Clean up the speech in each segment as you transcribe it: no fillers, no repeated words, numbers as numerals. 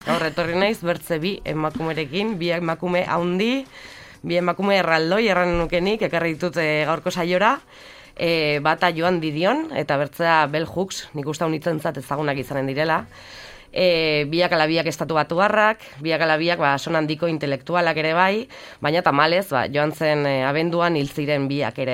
Gaur etorri naiz bertze bi emakumerekin, bi emakume haundi, bi emakume erraldoi erran nukenik, ekarri ditut gaurko saiora, bata Joan Didion, eta bertzea Bell Hooks, nik uste honitzentzat ezagunak izanen direla. Biak ala biak estatu batuarrak, biak ala biak son handiko intelektualak ere bai, baina tamalez, joan zen abenduan hil ziren biak ere.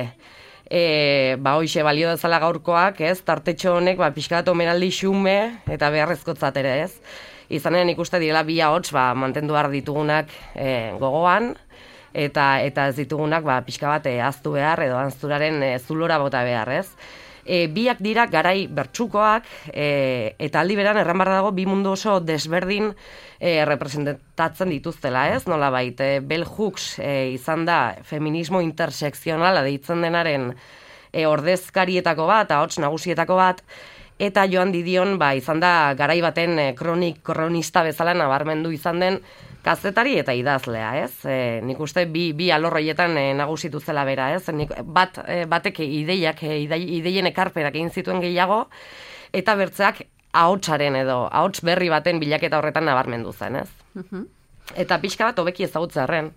Hoxe balio dezala gaurkoak, ez, tartetxo honek, pixkat omenaldi xume eta beharrezkotzat ere, ez. Izanen ikuste direla bi ahots mantendu behar ditugunak gogoan, eta ez ditugunak pixka bat ahaztu behar edo ahazturaren zulora bota behar, ez. Biak dira garai bertsukoak, eta aldi beran erran behar dago bi mundu oso desberdin representatzen dituztela, ez? Nolabait, Bell Hooks izan da feminismo intersekzionala deitzen denaren ordezkarietako bat, ahots nagusietako bat, eta Joan Didion izan da garai baten kronista bezala nabarmendu izan den kazetari eta idazlea, ez? Nik uste bi alorroietan nagusitu zela bera, ez? Batek ideien ekarpenak egin zituen gehiago, eta bertzeak ahotsaren edo ahots berri baten bilaketa horretan nabarmendu zen, ez? Eta pixka bat hobeki ezagutzearren.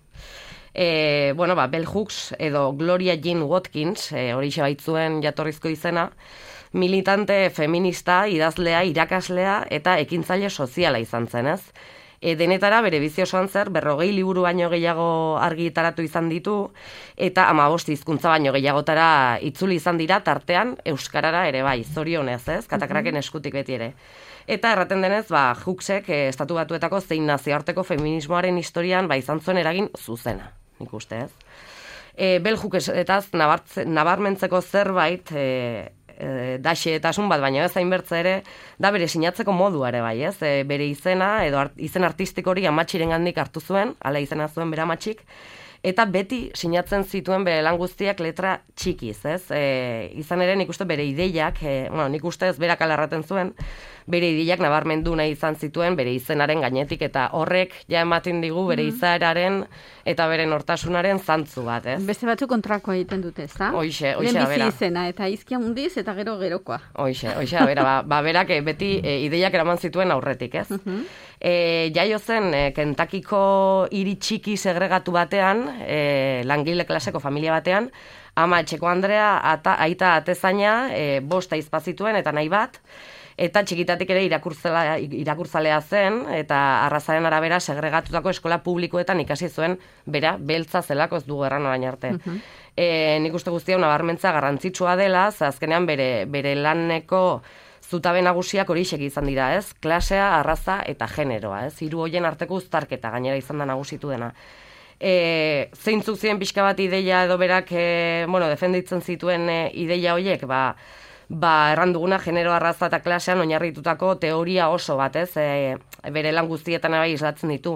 Bell Hooks edo Gloria Jean Watkins, horixe baitzuen jatorrizko izena, militante feminista, idazlea, irakaslea eta ekintzaile soziala izan zen, ez? Denetara bere bizi osoan zer 40 liburu baino gehiago argitaratu izan ditu, eta 15 hizkuntza baino gehiagotara itzuli izan dira, tartean euskarara ere bai, zorionez, ez? Katakraken eskutik beti ere. Eta erraten denez, Hooksek estatu batuetako zein nazioarteko feminismoaren historian izan zuen eragin zuzena, nik uste, ez? Bell Hooksetaz nabarmentzeko zerbait, daxetasun bat, baina ez hainbertze ere, da bere sinatzeko modua ere bai, ez? Bere izena, edo izen artistik hori amatxirengandik hartu zuen, hala izena zuen bere amatxik, eta beti sinatzen zituen bere lan guztiak letra txikiz, ez? Izan ere nik uste bere ideiak, nik uste ez berak alarraten zuen, bere ideiak nabarmendu nahi izan zituen bere izenaren gainetik, eta horrek ja ematen digu bere izaeraren eta bere nortasunaren zantzu bat, ez? Beste batzu kontrakoa egiten dute, ez da? Hoxe, bera. Bera. Izena, eta izkia mundiz, eta gerokoa. Hoxe, bera, berak beti ideiak eraman zituen aurretik, ez? Jaio zen, Kentakiko hiri txiki segregatu batean, langile klaseko familia batean, ama etxeko Andrea, aita atezaina, 5 ahizpa zituen eta nahi bat, eta txikitatik ere irakurtzalea zen, eta arrazaren arabera segregatutako eskola publikoetan ikasi zuen, bera, beltza zelako ez dugu erran orain arte. Nik uste guztia nabarmentza garrantzitsua dela, azkenean bere laneko zutabe nagusiak horiek izan dira, ez? Klasea, arraza eta generoa, ez? Hiru hoien arteko uztarketa gainera izan da nagusitu dena. Zeintzuk ziren pixka bat ideia edo berak, defenditzen zituen ideia horiek, erran duguna genero, arraza eta klasean oinarritutako teoria oso bat, ez? Bere lan guztietan bai islatzen ditu.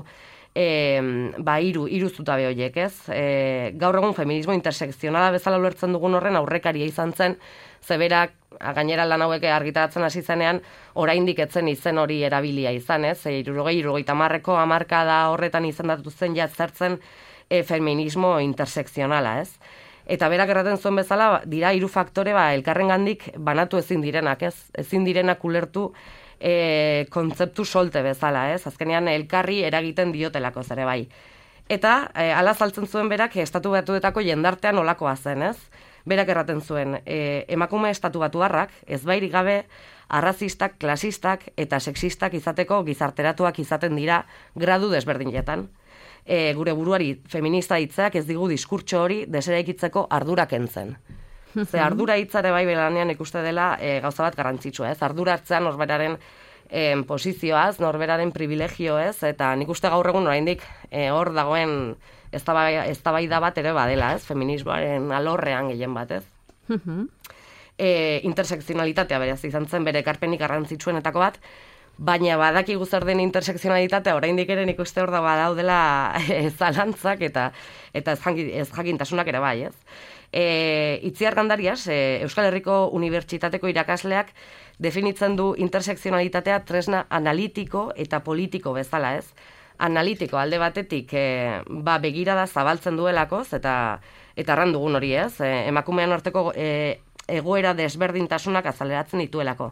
Hiru zutabe horiek, ez? Gaur egun feminismo intersekzionala bezala ulertzen dugun horren aurrekaria izan zen, zeberak gainera lan hauek argitaratzen hasi zenean, oraindik etzen izen hori erabilia izan, ez? 60-70ko hamarkada horretan izendatu zen zertzen feminismo intersekzionala, ez? Eta berak erraten zuen bezala, dira 3 faktore elkarrengandik banatu ezin direnak, ez? Ezin direnak ulertu kontzeptu solte bezala, ez? Azkenean elkarri eragiten diotelako ere bai. Eta hala azaltzen zuen berak estatu batuetako jendartean olakoa zen, ez? Berak erraten zuen, emakume estatu batuarrak, ezbairik gabe, arrazistak, klasistak eta sexistak izateko gizarteratuak izaten dira gradu desberdinetan. Gure buruari feminista hitzak ez digu diskurtso hori deseraikitzeko ardura kentzen. Ze ardura hitzare bai belanean ikuste dela gauza bat garrantzitsua, ez? Ardura hartzean norberaren posizioaz, norberaren privilegioez, eta nik uste gaur egun oraindik hor dagoen eztabaida bat ere badela, ez? Feminismoaren alorrean gehien bat, ez? Intersekzionalitatea beraz izan zen bere ekarpenik garrantzitsuenetako bat, baina badakigu zer den intersekzionalitatea oraindik ere nik uste hor da badaudela zalantzak eta ez jakintasunak ere bai, ez? Itziar Gandarias, Euskal Herriko Unibertsitateko irakasleak definitzen du intersekzionalitatea tresna analitiko eta politiko bezala, ez? Analitiko alde batetik begirada zabaltzen duelakoz eta erran dugun hori, ez? Emakumean arteko egoera desberdintasunak azaleratzen dituelako.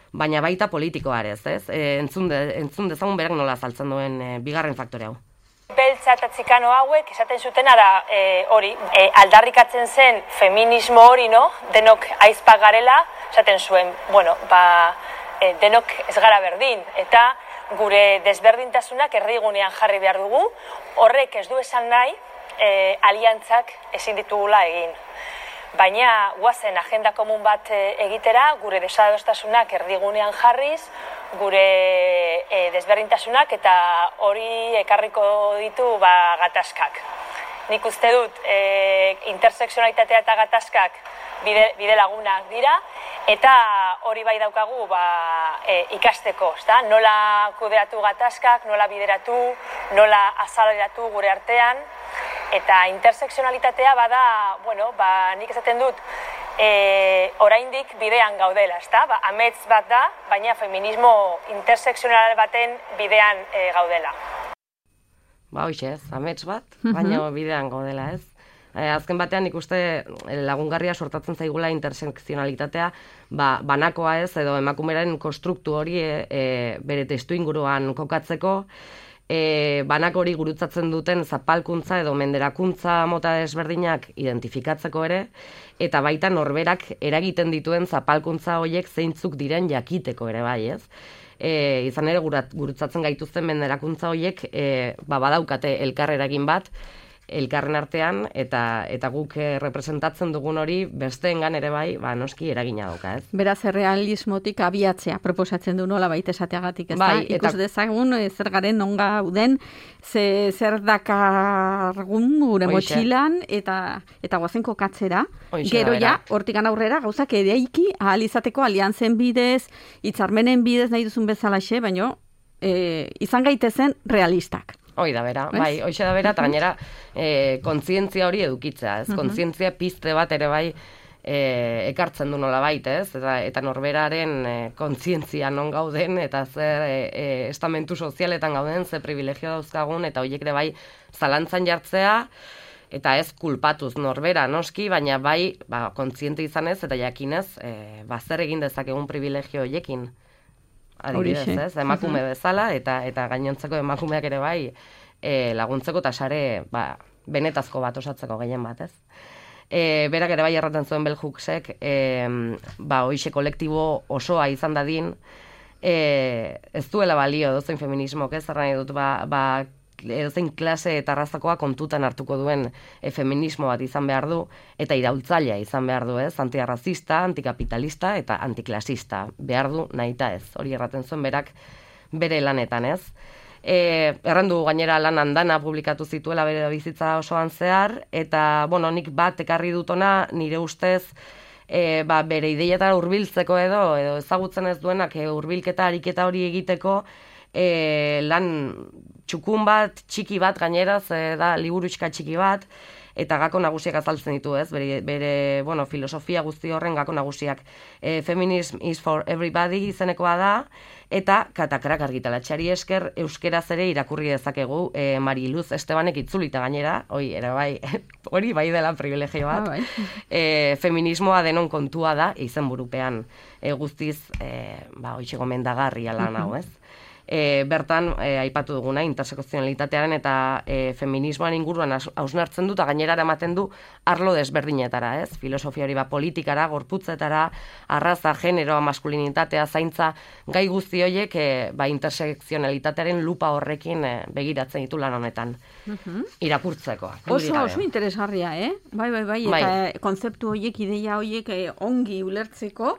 baina baita politikoa ere, ez? Entzun dezagun berak nola azaltzen duen bigarren faktore hau. Beltza eta txikano hauek esaten zutena da hori, aldarrikatzen zen feminismo hori, no? Denok aizpak garela, esaten zuen, bueno, denok ez gara berdin, eta gure desberdintasunak erdigunean jarri behar dugu, horrek ez du esan nahi, aliantzak ezin ditugula egin. Baina guazen agenda komun bat egitera, gure desadostasunak erdigunean jarriz, gure desberdintasunak eta hori ekarriko ditu gatazkak. Nik uste dut interseksionalitatea eta gatazkak bide lagunak dira, eta hori bai daukagu ikasteko, nola kudeatu gatazkak, nola bideratu, nola azaleratu gure artean, eta interseksionalitatea bada, nik esaten dut, oraindik bidean gaudela, amets bat da, baina feminismo interseksional baten bidean gaudela. Hoxe ez, amets bat, baina bidean gaudela ez. Azken batean ikuste lagungarria sortatzen zaigula interseksionalitatea banakoa ez, edo emakumearen konstruktu hori bere testu inguruan kokatzeko, banako hori gurutzatzen duten zapalkuntza edo menderakuntza mota desberdinak identifikatzeko ere, eta baita norberak eragiten dituen zapalkuntza horiek zeintzuk diren jakiteko ere bai ez. Izan ere gurutzatzen gaituzten menderakuntza horiek badaukate elkar eragin bat, elkarren artean, eta guk representatzen dugun hori besteengan ere bai, noski eragina dauka, ez? Beraz, errealismotik abiatzea proposatzen du nola baita esateagatik, ez da? Bai, ikus dezagun, zer garen non gauden, zer dakargun gure motxilan, eta guazen kokatzera, gero ja, hortikan aurrera, gauzak ereiki, ahal izateko aliantzen bidez, hitzarmenen bidez nahi duzun bezalaxe, baino, izan gaitezen realistak. Hoi da bera, bai, hoxe da bera, eta gainera kontzientzia hori edukitzea, ez? Kontzientzia pizte bat ere bai ekartzen du nola baita, ez? Eta norberaren kontzientzia non gauden, eta zer estamentu sozialetan gauden, ze privilegio dauzkagun, eta horiek ere bai zalantzan jartzea, eta ez kulpatuz norbera noski, baina bai kontziente izanez eta jakinez, zer egin dezakegun privilegio horiekin. Adibidez, ez? Emakume bezala, eta gainontzeko emakumeak ere bai laguntzeko eta sare benetazko bat osatzeko gehien bat, ez? Berak ere bai erraten zuen Bell Hooksek, hoixe kolektibo osoa izan dadin, ez duela balio dozein feminismok, ez? Zerra nahi dut, edozein klase eta arrazakoa kontutan hartuko duen feminismo bat izan behar du, eta iraultzailea izan behar du, ez? Antiarrazista, antikapitalista eta antiklasista behar du nahita ez. Hori erraten zuen berak bere lanetan, ez? Errandu gainera lan andana publikatu zituela bere bizitza osoan zehar, eta, nik bat ekarri dutona nire ustez, bere ideietara hurbiltzeko edo ezagutzen ez duenak hurbilketa ariketa hori egiteko, lan txukun bat, txiki bat gainera, da liburuxka txiki bat, eta gako nagusiak azaltzen ditu, ez? Bere filosofia guzti horren gako nagusiak. Feminism is for everybody izenekoa da, eta katakrak argitalatxari esker euskeraz ere irakurri dezakegu Mariluz Estebanek itzulita gainera, hori bai dela privilegio bat. Feminismoa denon kontua da, izenburupean guztiz, hoxe gomendagarria lan hau, ez? Bertan, aipatu duguna, intersekzionalitatearen eta feminismoan inguruan hausnartzen du, eta gainera ematen du arlo desberdinetara, ez? Filosofia hori politikara, gorputzetara, arraza, generoa, maskulinitatea, zaintza, gai guzti horiek intersekzionalitatearen lupa horrekin begiratzen ditu lan honetan. Irakurtzeko. Oso interesgarria, Bai, eta konzeptu horiek, ideia horiek ongi ulertzeko,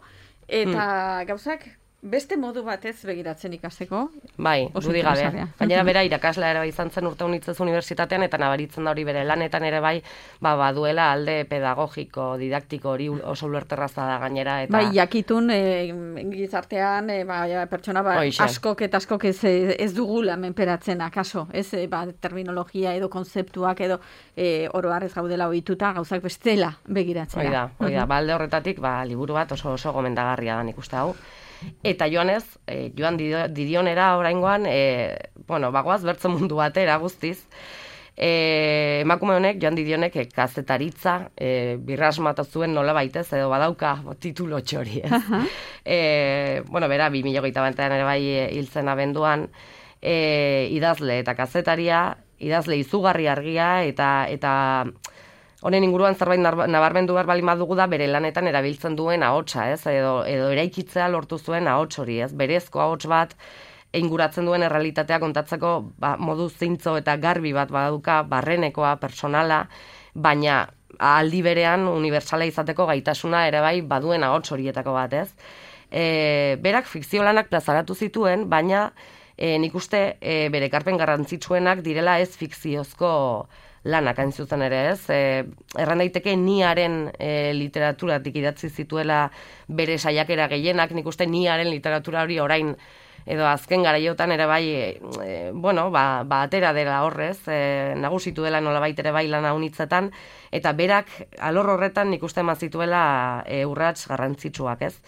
eta gauzak beste modu batez begiratzen ikasteko. Bai, dudik gabe. Gainera bera irakaslea ere izan zen Urteunitzez unibertsitatean, eta nabaritzen da hori bere lanetan ere bai, baduela alde pedagogiko, didaktiko hori oso ulerterraza da gainera. Bai, jakitun gizartean pertsona askok eta askok ez dugula menperatzen akaso, ez terminologia edo konzeptuak edo oroar ez gaudela ohituta gauzak bestela begiratzen da. Hoi da, alde horretatik liburu bat oso gomendagarria da nik uste hau. Eta joan didionera oraingoan, bagoaz bertze mundu batera guztiz, Emakume honek, Joan Didionek, kazetaritza, birrasmatu zuen nola baitez, edo badauka titulo txori, ez? Bera, 2008 batean ere bai hiltzen abenduan, idazle eta kazetaria, idazle izugarri argia, eta honen inguruan zerbait nabarmendu behar bali madugu da bere lanetan erabiltzen duen ahotsa, ez? Edo eraikitzea lortu zuen ahots hori, ez? Berezko ahots bat, inguratzen duen errealitatea kontatzeko modu zintzo eta garbi bat baduka, barrenekoa, personala, baina aldi berean unibertsala izateko gaitasuna ere bai baduen ahots horietako bat, ez? Berak fikzio lanak plazaratu zituen, baina nik uste bere ekarpen garrantzitsuenak direla ez fikziozko lanak hain zuzen ere, ez? Erran daiteke niaren literaturatik idatzi zituela bere saiakera gehienak, nik uste niaren literatura hori orain edo azken garaiotan ere bai, atera dela horrez, nagusitu dela nolabait ere bai lana unitzetan, eta berak alor horretan nik uste eman zituela urrats garrantzitsuak, ez?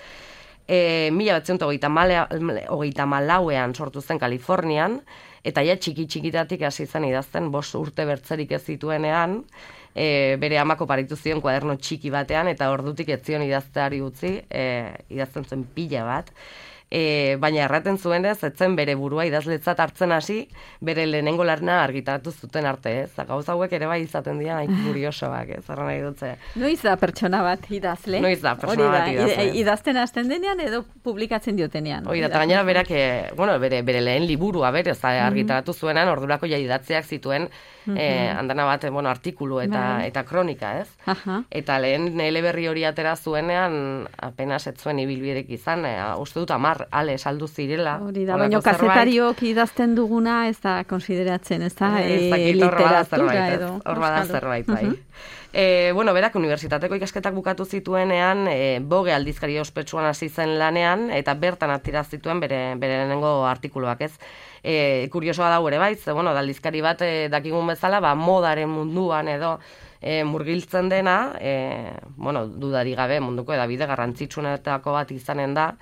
1934ean sortu zen Kalifornian, eta ja txiki-txikitatik hasi zen idazten, 5 urte bertzerik ez zituenean, bere amako paritu zion kuaderno txiki batean, eta ordutik ez zion idazteari utzi, idazten zuen pila bat, baina erraten zuen ez zen bere burua idazletzat hartzen hasi, bere lehenengo lana argitaratu zuten arte, ez? Gauza hauek ere bai izaten dira kuriosoak, ez? Arra nahi dutze. Noiz da pertsona bat idazle? Noiz da pertsona bat idazle. Idazten hasten denean edo publikatzen diotenean? Hori da, eta gainera berak, bere lehen liburua berez argitaratu zuenan, ordurako ja idatziak zituen, andana bat, artikulu eta kronika, ez? Eta lehen eleberri hori atera zuenean, apenas ez zuen ibilbidek izan, uste dut 10 ale saldu zirela. Hori da, baina kazetariok idazten duguna ez da konsideratzen, ez da literatura edo. Hor bada zerbait, bai. Berak unibertsitateko ikasketak bukatu zituenean, Boge aldizkari ospetsuan hasi zen lanean, eta bertan atira zituen bere lehenengo artikuluak, ez? Kuriosoa da ere bai, aldizkari bat dakigun bezala, modaren munduan edo murgiltzen dena, dudari gabe munduko edabide garrantzitsuenetako bat izanen da,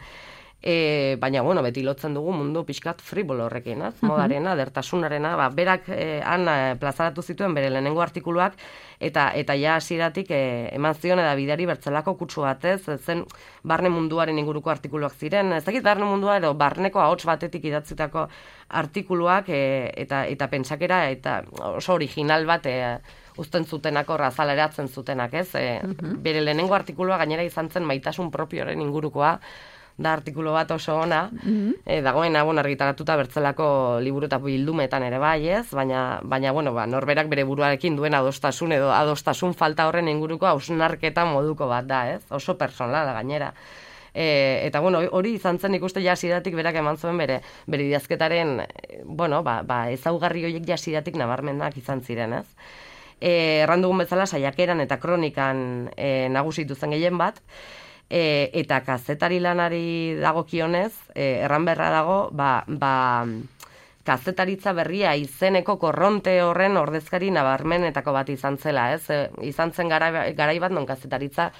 baina, beti lotzen dugu mundu pixkat fribolo horrekin, modarena, dertasunarena, berak han plazaratu zituen bere lehenengo artikuluak, eta ja hasieratik eman zion edabidari bertzelako kutsu batez, zen barne munduaren inguruko artikuluak ziren, ez dakit barne mundua edo barneko ahots batetik idatzitako artikuluak, eta pentsakera, eta oso original bat uzten zutenako, razaleratzen zutenak, ez? Bere lehenengo artikulua gainera izan zen maitasun propioaren ingurukoa, da artikulu bat oso ona, dagoena argitaratuta bertzelako liburu eta bildumetan ere bai, ez? Baina norberak bere buruarekin duen adostasun edo adostasun falta horren inguruko hausnarketa moduko bat da, ez? Oso personala gainera. Eta hori izan zen ikuste jasiratik berak eman zuen bere idazketaren, ezaugarri horiek jasiratik nabarmenak izan ziren, ez? Errandugun bezala saiakeran eta kronikan nagusitu zen gehien bat, eta kazetari lanari dagokionez, erran berra dago, kazetaritza berria izeneko korronte horren ordezkari nabarmenetako bat izan zela, ez? Izan zen garai bat non kazetaritza,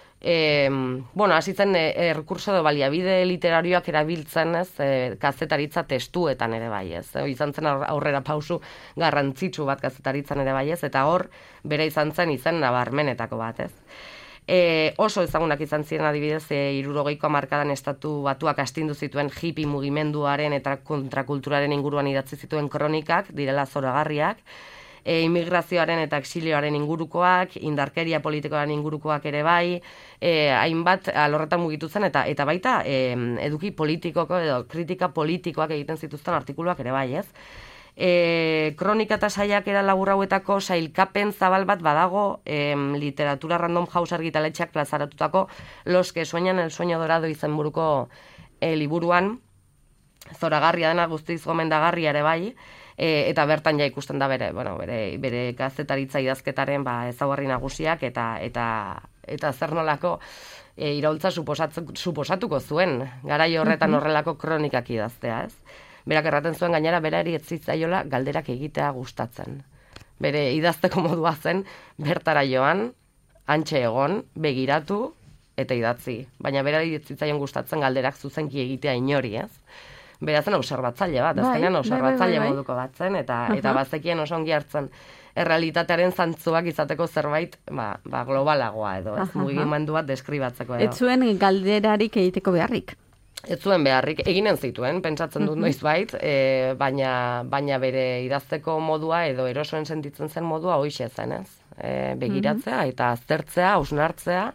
hasi zen erkurso edo baliabide literarioak erabiltzen, ez? Kazetaritza testuetan ere bai, ez? Izan zen aurrera pausu garrantzitsu bat kazetaritzan ere bai, ez? Eta hor, bere izan zen izen nabarmenetako bat, ez? Oso ezagunak izan ziren adibidez 60ko hamarkadan Estatu Batuak astindu zituen hippie mugimenduaren eta kontrakulturaren inguruan idatzi zituen kronikak, direla zoragarriak, immigrazioaren eta exilioaren ingurukoak, indarkeria politikoaren ingurukoak ere bai, hainbat alorretan mugitu zen, eta baita eduki politikoko edo kritika politikoak egiten zituzten artikuluak ere bai, ez? Kronika eta saiakera labur hauetako sailkapen zabal bat badago literatura Random House argitaletxeak plazaratutako Los que sueñan el sueño dorado izenburuko liburuan, zoragarria dena guztiz gomendagarria ere bai, eta bertan ja ikusten da bere kazetaritza idazketaren ezaugarri nagusiak eta zer nolako iraultza suposatuko zuen garai horretan horrelako kronikak idaztea, ez? Berak erraten zuen gainera berari ez zitzaiola galderak egitea gustatzen. Bere idazteko modua zen bertara joan, hantxe egon, begiratu eta idatzi. Baina berari ez zitzaion gustatzen galderak zuzenki egitea inori, ez? berazen observatzaile bat, azkenean observatzaile moduko bat zen, eta bazekien oso ongi hartzen errealitatearen zantzuak izateko zerbait globalagoa edo, ez mugimendu bat deskribatzeko edo. Ez zuen galderarik egiteko beharrik? Ez zuen beharrik, eginen zituen, pentsatzen dut noizbait, baina bere idazteko modua edo erosoen sentitzen zen modua hoixe zen, ez? Begiratzea eta aztertzea, hausnartzea,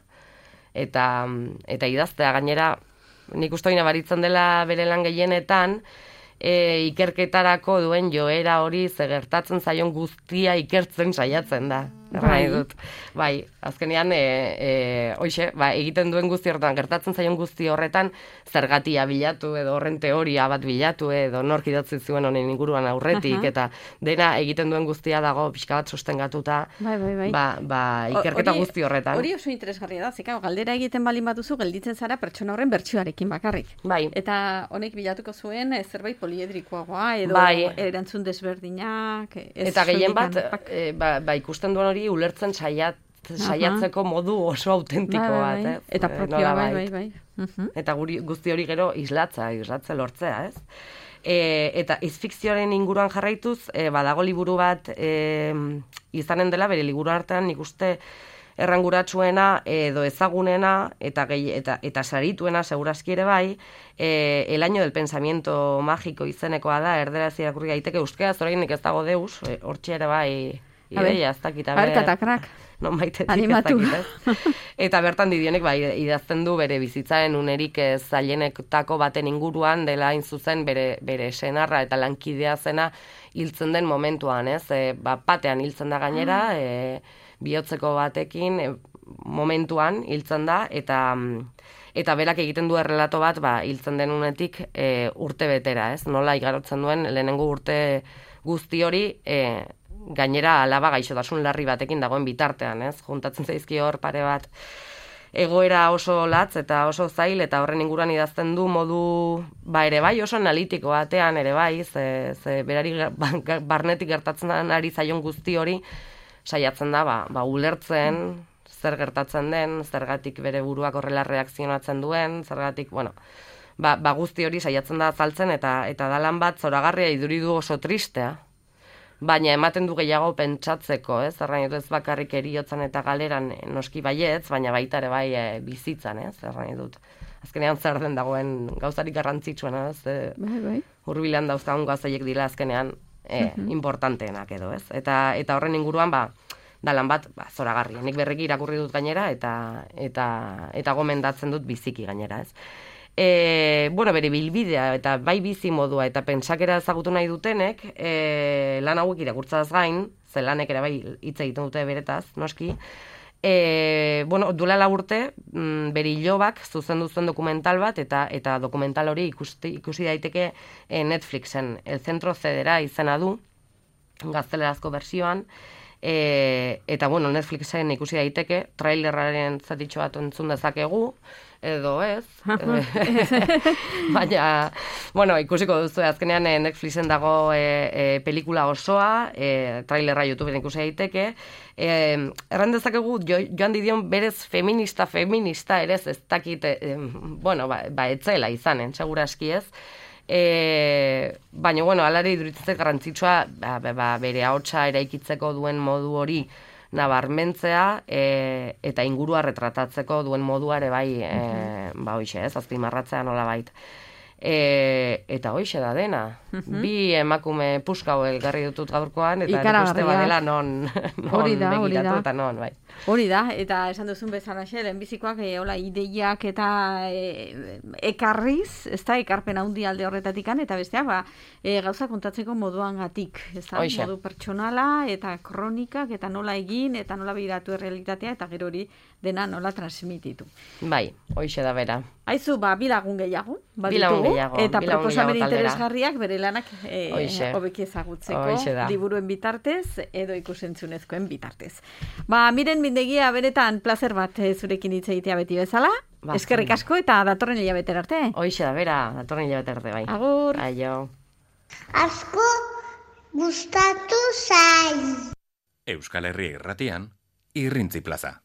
eta idaztea gainera, nik uste nabaritzen dela bere lan gehienetan, ikerketarako duen joera hori gertatzen zaion guztia ikertzen saiatzen da. Bai, azkenean, hoxe, egiten duen guzti horretan, gertatzen zaion guzti horretan, zergatia bilatu edo horren teoria bat bilatu edo nork idatzi zuen honen inguruan aurretik, eta dena egiten duen guztia dago pixka bat sustengatuta, ikerketa guzti horretan. Hori oso interesgarria da, zika, galdera egiten balin batuzu, gelditzen zara pertsona horren bertsioarekin bakarrik. Bai. Eta honek bilatuko zuen zerbait poliedrikoagoa edo erantzun desberdinak. Eta gehien bat, ikusten duen hori ulertzen saiatzeko modu oso autentiko bat, eta propioa, bai. Eta guzti hori gero islatze lortzea, ez? Eta izfikzioaren inguruan jarraituz, badago liburu bat izanen dela, bere liburu artean nik uste erranguratsuena edo ezagunena eta sarituena segurazki ere bai, El año del pensamiento mágico izenekoa da, erderaz irakurri gaiteke, euskera zorainik ez dago deus, hortxe ere bai ideia, ez dakit. Katakrak. Non baitetik ez dakit, ez? Eta bertan Didionek idazten du bere bizitzaren unerik zailenetako baten inguruan dela hain zuzen bere senarra eta lankidea zena hiltzen den momentuan, ez? Batean hiltzen da gainera, bihotzeko batekin momentuan hiltzen da, eta berak egiten du errelato bat hiltzen den unetik urte betera, ez? Nola igarotzen duen lehenengo urte guzti hori gainera alaba gaixotasun larri batekin dagoen bitartean, ez? Juntatzen zaizki hor pare bat egoera oso latz eta oso zail, eta horren inguruan idazten du modu, ere bai oso analitiko batean ere bai, ze berari barnetik gertatzen ari zaion guzti hori saiatzen da, ulertzen, zer gertatzen den, zergatik bere buruak horrela reakzionatzen duen, zergatik, guzti hori saiatzen da azaltzen, eta da lan bat zoragarria iduridu oso tristea, baina ematen du gehiago pentsatzeko, ez? Errain dut ez bakarrik eriotzan eta galeran noski baietz, baina baita ere bai bizitzan, ez? Errain dut. Azkenean zer den dagoen gauzarik garrantzitsuena, ez? Hurbilan dauzkagun gauzaiek dira azkenean importanteenak edo, ez? Eta horren inguruan, da lan bat zoragarria. Nik berriki irakurri dut gainera eta gomendatzen dut biziki gainera, ez? Bere bilbidea eta bai bizi modua eta pentsakera ezagutu nahi dutenek, lan hauek irakurtzaz gain, ze lanek ere bai hitz egiten dute beretaz, noski, duela 4 urte, bere ilobak zuzendu zuen dokumental bat, eta dokumental hori ikusi daiteke Netflixen, El Centro Cedera izena du, gaztelerazko bersioan, eta Netflixen ikusi daiteke, trailerraren zatitxo bat entzun dezakegu, edo ez. Baina, ikusiko duzu, azkenean Netflixen dago pelikula osoa, trailerra YouTubeen ikusi daiteke. Erran dezakegu, Joan Didion berez feminista ere ez dakit, etzela izanen, seguraski ez. Baina, alare iduritzen garrantzitsua, bere ahotsa eraikitzeko duen modu hori nabarmentzea, eta ingurua retratatzeko duen modua ere bai, hoixe, ez, azpimarratzea nola bait. Eta hoixe da dena. Bi emakume puskau elgarri dutut gaurkoan, eta ikuste badela non begiratu eta non, bai. Hori da, eta esan duzun bezalaxe, lehenbizikoak ideiak eta ekarriz, ez da, ekarpen handi alde horretatikan, eta bestea, gauza kontatzeko moduan gatik, ez da, modu pertsonala, eta kronikak, eta nola egin, eta nola begiratu errealitatea, eta gero hori dena nola transmititu. Bai, hoixe da bera. Aizu, bilagun gehiago, eta proposamen interesgarriak bere lanak hobeki ezagutzeko, liburuen bitartez, edo ikusentzunezkoen bitartez. Miren Mindegia, benetan plazer bat zurekin hitz egitea beti bezala. Eskerrik asko eta datorren hilabetera arte. Hoixe da bera, datorren hilabetera arte, bai. Agur. Aio. Asko gustatu zai. Euskal Herria Irratian, Irrintzi Plaza.